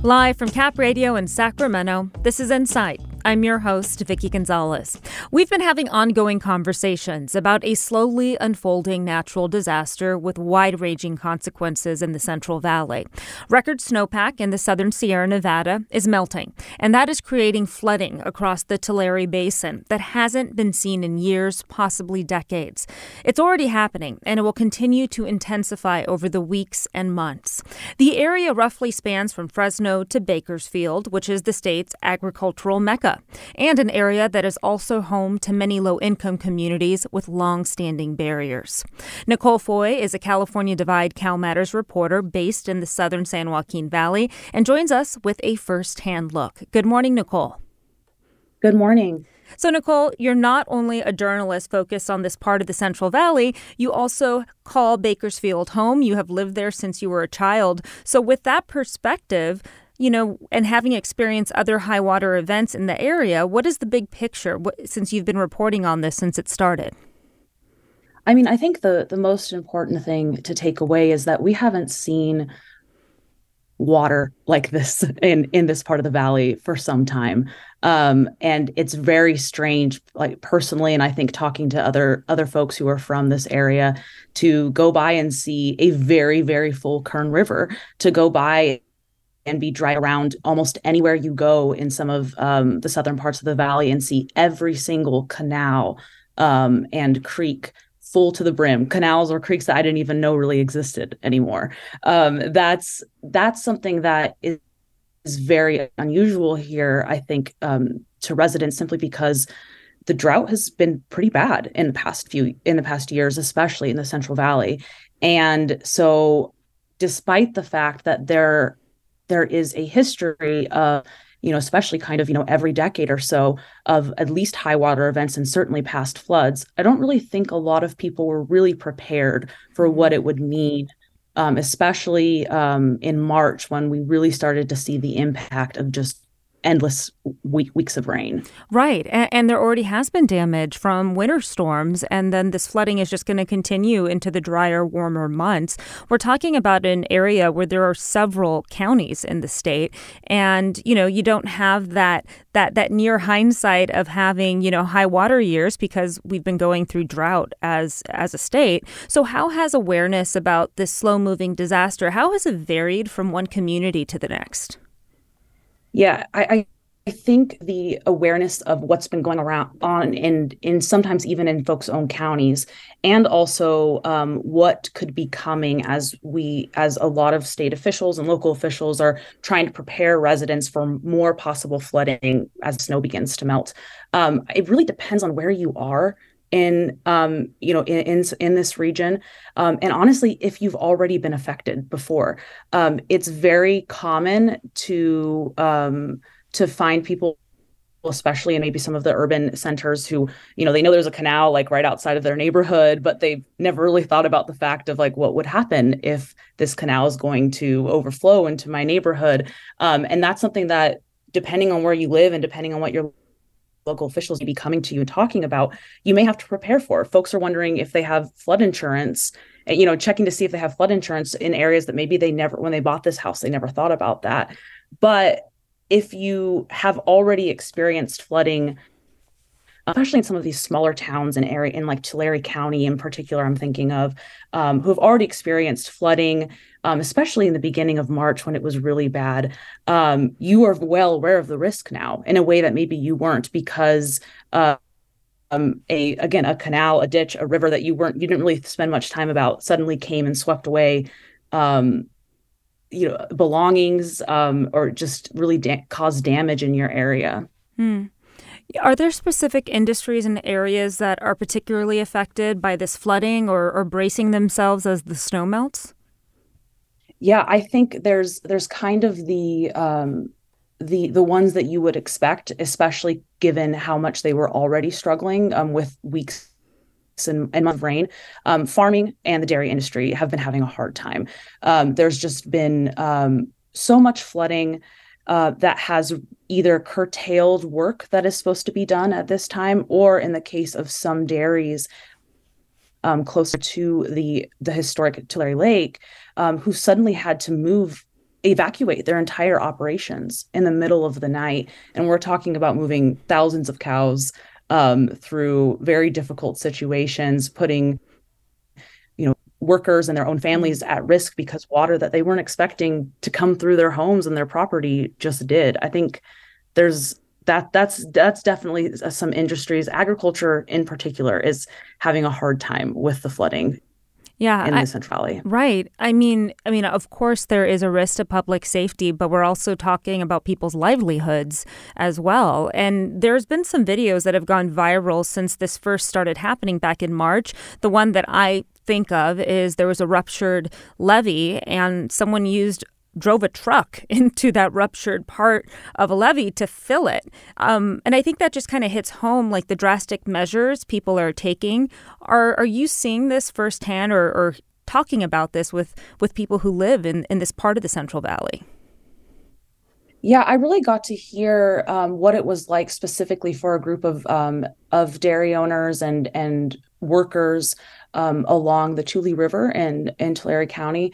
Live from Cap Radio in Sacramento, this is Insight. I'm your host, Vicki Gonzalez. We've been having ongoing conversations about a slowly unfolding natural disaster with wide-ranging consequences in the Central Valley. Record snowpack in the southern Sierra Nevada is melting, and that is creating flooding across the Tulare Basin that hasn't been seen in years, possibly decades. It's already happening, and it will continue to intensify over the weeks and months. The area roughly spans from Fresno to Bakersfield, which is the state's agricultural mecca, and an area that is also home to many low-income communities with long-standing barriers. Nicole Foy is a California Divide CalMatters reporter based in the southern San Joaquin Valley and joins us with a first-hand look. Good morning, Nicole. Good morning. So, Nicole, you're not only a journalist focused on this part of the Central Valley, you also call Bakersfield home. You have lived there since you were a child. So with that perspective, and having experienced other high water events in the area, what is the big picture since you've been reporting on this since it started? I mean, I think the most important thing to take away is that we haven't seen water like this in this part of the valley for some time. And it's very strange, like personally, and I think talking to other folks who are from this area, to go by and see a very, very full Kern River, to go by and be dry around almost anywhere you go in some of the southern parts of the valley and see every single canal and creek full to the brim, canals or creeks that I didn't even know really existed anymore. That's something that is very unusual here, I think, to residents, simply because the drought has been pretty bad in the past years, especially in the Central Valley. And so despite the fact that there is a history of, especially kind of, every decade or so of at least high water events and certainly past floods, I don't really think a lot of people were really prepared for what it would mean, especially in March, when we really started to see the impact of just endless weeks of rain. Right. And there already has been damage from winter storms, and then this flooding is just going to continue into the drier, warmer months. We're talking about an area where there are several counties in the state, and, you don't have that near hindsight of having, high water years because we've been going through drought as a state. So how has awareness about this slow-moving disaster, how has it varied from one community to the next? Yeah, I think the awareness of what's been going on in sometimes even in folks' own counties, and also what could be coming as a lot of state officials and local officials are trying to prepare residents for more possible flooding as snow begins to melt. It really depends on where you are in this region. And honestly, if you've already been affected before, it's very common to find people, especially in maybe some of the urban centers, who, they know there's a canal like right outside of their neighborhood, but they've never really thought about the fact of like what would happen if this canal is going to overflow into my neighborhood. And that's something that, depending on where you live and depending on what your local officials may be coming to you and talking about, you may have to prepare for. Folks are wondering if they have flood insurance, checking to see if they have flood insurance in areas that maybe they never, when they bought this house, they never thought about that. But if you have already experienced flooding, especially in some of these smaller towns and area in like Tulare County in particular, I'm thinking of, who have already experienced flooding, especially in the beginning of March when it was really bad, you are well aware of the risk now in a way that maybe you weren't, because a canal, a ditch, a river that you didn't really spend much time about suddenly came and swept away belongings, or just really caused damage in your area. Are there specific industries and areas that are particularly affected by this flooding or bracing themselves as the snow melts? Yeah, I think there's kind of the ones that you would expect, especially given how much they were already struggling with weeks and months of rain. Farming and the dairy industry have been having a hard time. There's just been so much flooding that has either curtailed work that is supposed to be done at this time, or in the case of some dairies closer to the historic Tulare Lake, who suddenly had to move evacuate their entire operations in the middle of the night. And we're talking about moving thousands of cows through very difficult situations, putting workers and their own families at risk because water that they weren't expecting to come through their homes and their property just did. I think that's definitely some industries. Agriculture in particular is having a hard time with the flooding. In the Central Valley. Right. I mean, of course, there is a risk to public safety, but we're also talking about people's livelihoods as well. And there's been some videos that have gone viral since this first started happening back in March. The one that I think of is there was a ruptured levee and someone drove a truck into that ruptured part of a levee to fill it. And I think that just kind of hits home, like the drastic measures people are taking. Are you seeing this firsthand or talking about this with people who live in this part of the Central Valley? Yeah, I really got to hear what it was like specifically for a group of dairy owners and workers along the Tule River in Tulare County.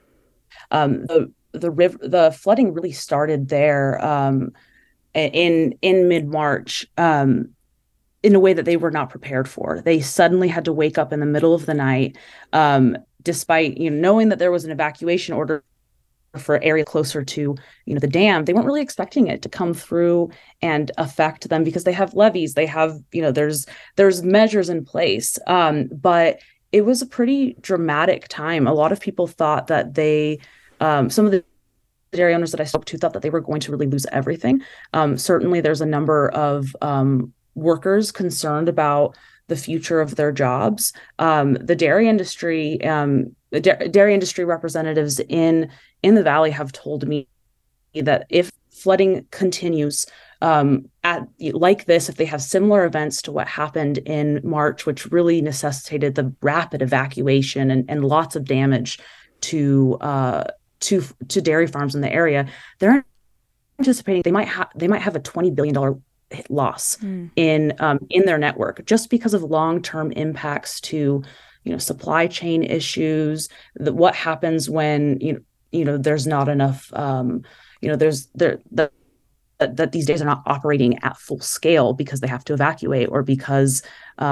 The flooding really started there in mid-March in a way that they were not prepared for. They suddenly had to wake up in the middle of the night, despite knowing that there was an evacuation order for area closer to the dam. They weren't really expecting it to come through and affect them because they have levees. They have there's measures in place, but it was a pretty dramatic time. A lot of people thought that some of the dairy owners that I spoke to thought that they were going to really lose everything. Certainly, there's a number of workers concerned about the future of their jobs. The dairy industry, dairy industry representatives in the valley have told me that if flooding continues like this, if they have similar events to what happened in March, which really necessitated the rapid evacuation and lots of damage to dairy farms in the area, they're anticipating they might have a $20 billion loss in their network just because of long-term impacts to supply chain issues. What happens when there's not enough that these days are not operating at full scale because they have to evacuate, or because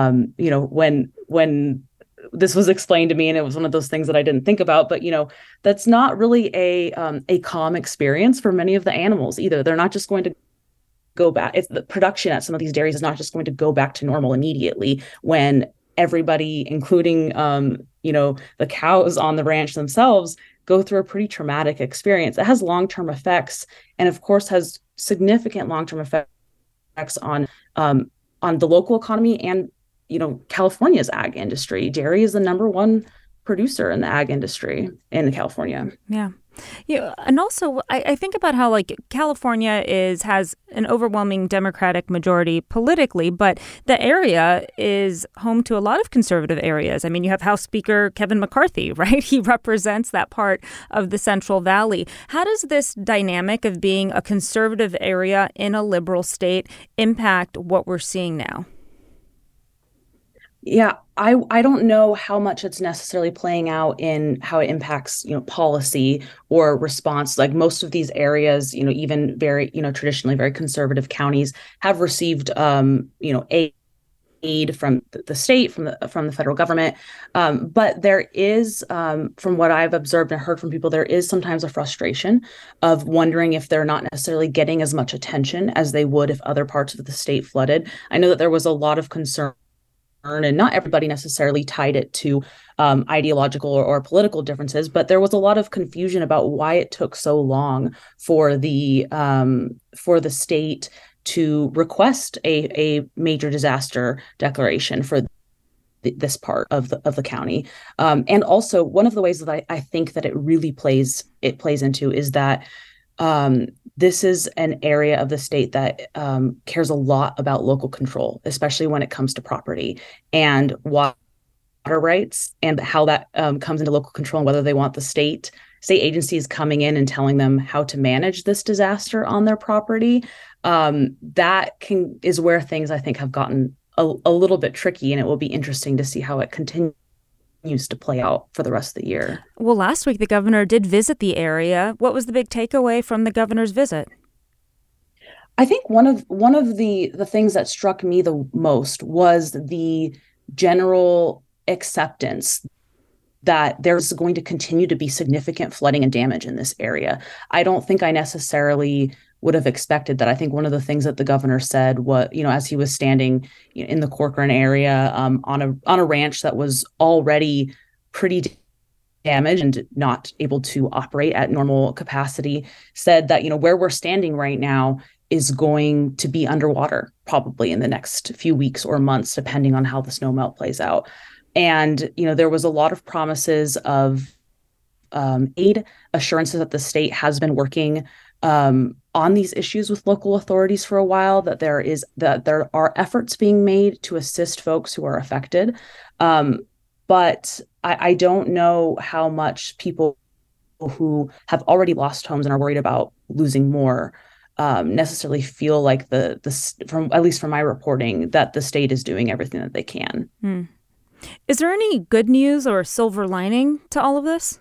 when this was explained to me, and it was one of those things that I didn't think about, but that's not really a calm experience for many of the animals either. They're not just going to go back. It's the production at some of these dairies is not just going to go back to normal immediately when everybody, including the cows on the ranch themselves, go through a pretty traumatic experience. It has long-term effects, and of course has significant long-term effects on the local economy and California's ag industry. Dairy is the number one producer in the ag industry in California. Yeah. Yeah. And also, I think about how California has an overwhelming Democratic majority politically, but the area is home to a lot of conservative areas. I mean, you have House Speaker Kevin McCarthy, right? He represents that part of the Central Valley. How does this dynamic of being a conservative area in a liberal state impact what we're seeing now? Yeah, I don't know how much it's necessarily playing out in how it impacts, policy or response. Like most of these areas, even very, traditionally very conservative counties have received, aid from the state, from the federal government. But there is, from what I've observed and heard from people, there is sometimes a frustration of wondering if they're not necessarily getting as much attention as they would if other parts of the state flooded. I know that there was a lot of concern, and not everybody necessarily tied it to ideological or political differences, but there was a lot of confusion about why it took so long for the state to request a major disaster declaration for this part of the county. And also, one of the ways that I think that it really plays into is that this is an area of the state that cares a lot about local control, especially when it comes to property and water rights, and how that comes into local control, and whether they want the state agencies coming in and telling them how to manage this disaster on their property. That is where things I think have gotten a little bit tricky, and it will be interesting to see how it continues continues to play out for the rest of the year. Well, last week the governor did visit the area. What was the big takeaway from the governor's visit? I think one of the things that struck me the most was the general acceptance that there's going to continue to be significant flooding and damage in this area. I don't think I necessarily would have expected that. I think one of the things that the governor said was, as he was standing in the Corcoran area on a ranch that was already pretty damaged and not able to operate at normal capacity, said that, where we're standing right now is going to be underwater probably in the next few weeks or months, depending on how the snowmelt plays out. And, there was a lot of promises of aid, assurances that the state has been working on these issues with local authorities for a while, that there are efforts being made to assist folks who are affected. But I don't know how much people who have already lost homes and are worried about losing more necessarily feel like from at least from my reporting, that the state is doing everything that they can. Is there any good news or silver lining to all of this?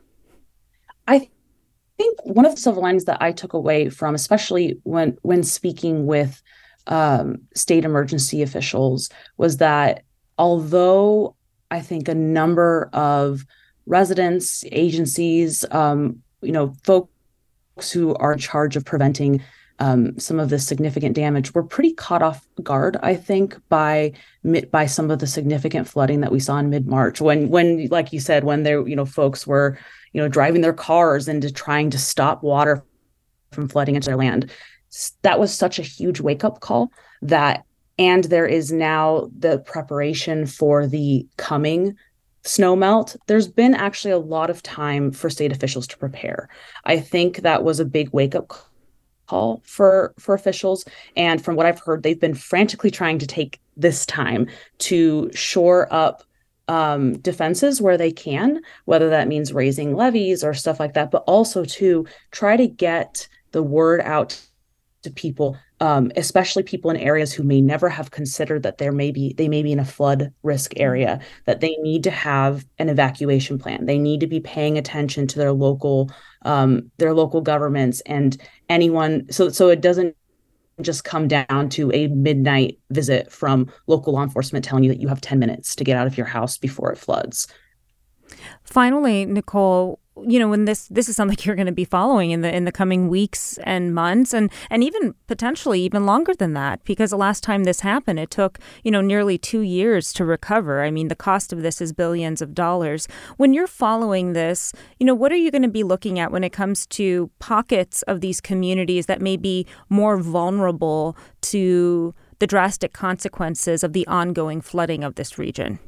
I think one of the silver linings that I took away from, especially when speaking with state emergency officials, was that although I think a number of residents, agencies, folks who are in charge of preventing some of the significant damage were pretty caught off guard, I think, by some of the significant flooding that we saw in mid-March, when like you said, when there, folks were, driving their cars into trying to stop water from flooding into their land. That was such a huge wake-up call and there is now the preparation for the coming snowmelt. There's been actually a lot of time for state officials to prepare. I think that was a big wake-up call for officials. And from what I've heard, they've been frantically trying to take this time to shore up defenses where they can, whether that means raising levees or stuff like that, but also to try to get the word out to people, especially people in areas who may never have considered that they may be in a flood risk area, that they need to have an evacuation plan. They need to be paying attention to their local governments and anyone. So it doesn't just come down to a midnight visit from local law enforcement telling you that you have 10 minutes to get out of your house before it floods. Finally, Nicole, when this is something you're going to be following in the coming weeks and months, and even potentially even longer than that, because the last time this happened, it took, nearly 2 years to recover. I mean, the cost of this is billions of dollars. When you're following this, what are you going to be looking at when it comes to pockets of these communities that may be more vulnerable to the drastic consequences of the ongoing flooding of this region?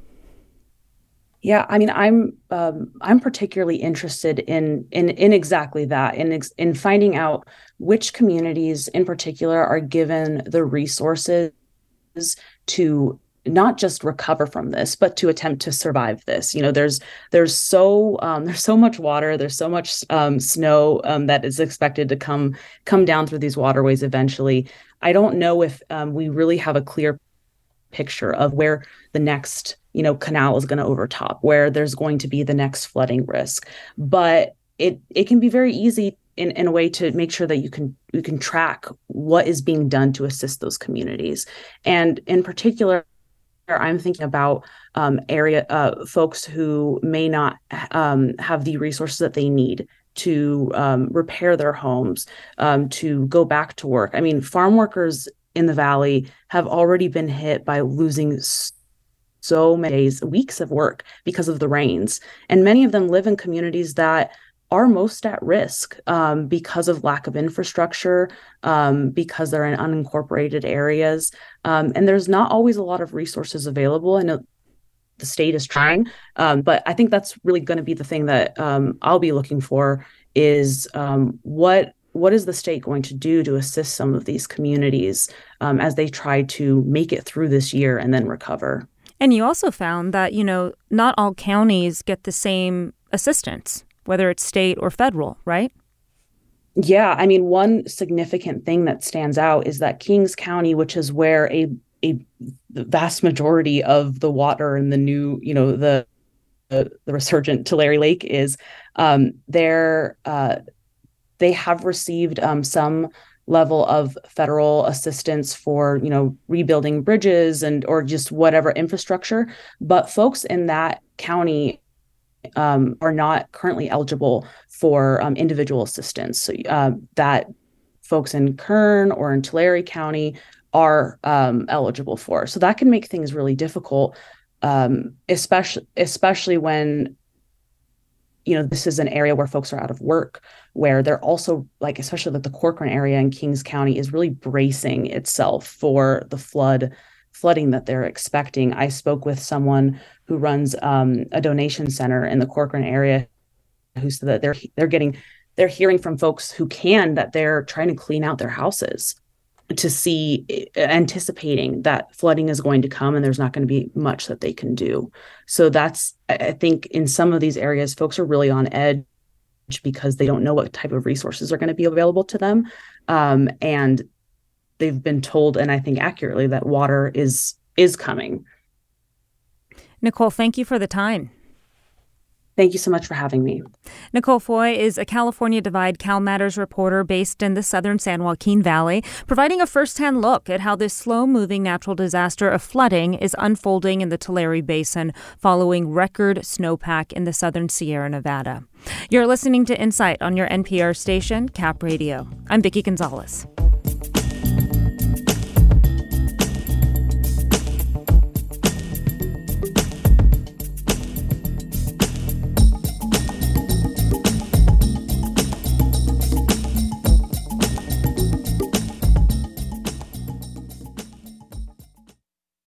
Yeah, I mean, I'm particularly interested in exactly that, in finding out which communities in particular are given the resources to not just recover from this, but to attempt to survive this. There's so much water, there's so much snow that is expected to come down through these waterways eventually. I don't know if we really have a clear picture of where the next canal is going to overtop, where there's going to be the next flooding risk. But it can be very easy in a way to make sure that you can track what is being done to assist those communities. And in particular, I'm thinking about area folks who may not have the resources that they need to repair their homes, to go back to work. I mean, farm workers in the Valley have already been hit by losing so many days, weeks of work because of the rains. And many of them live in communities that are most at risk because of lack of infrastructure, because they're in unincorporated areas. And there's not always a lot of resources available. I know the state is trying, but I think that's really going to be the thing that I'll be looking for is what is the state going to do to assist some of these communities as they try to make it through this year and then recover? And you also found that, not all counties get the same assistance, whether it's state or federal, right? Yeah. I mean, one significant thing that stands out is that Kings County, which is where the vast majority of the water and the new, the the resurgent Tulare Lake is they have received some level of federal assistance for, rebuilding bridges or just whatever infrastructure. But folks in that county are not currently eligible for individual assistance. So that folks in Kern or in Tulare County are eligible for. So that can make things really difficult, especially when this is an area where folks are out of work, where they're also especially the Corcoran area in Kings County is really bracing itself for the flooding that they're expecting. I spoke with someone who runs a donation center in the Corcoran area who said that they're hearing from folks who that they're trying to clean out their houses anticipating that flooding is going to come and there's not going to be much that they can do. So I think in some of these areas, folks are really on edge because they don't know what type of resources are going to be available to them. And they've been told, and I think accurately, that water is coming. Nicole, thank you for the time. Thank you so much for having me. Nicole Foy is a California Divide CalMatters reporter based in the southern San Joaquin Valley, providing a firsthand look at how this slow-moving natural disaster of flooding is unfolding in the Tulare Basin following record snowpack in the southern Sierra Nevada. You're listening to Insight on your NPR station, Cap Radio. I'm Vicki Gonzalez.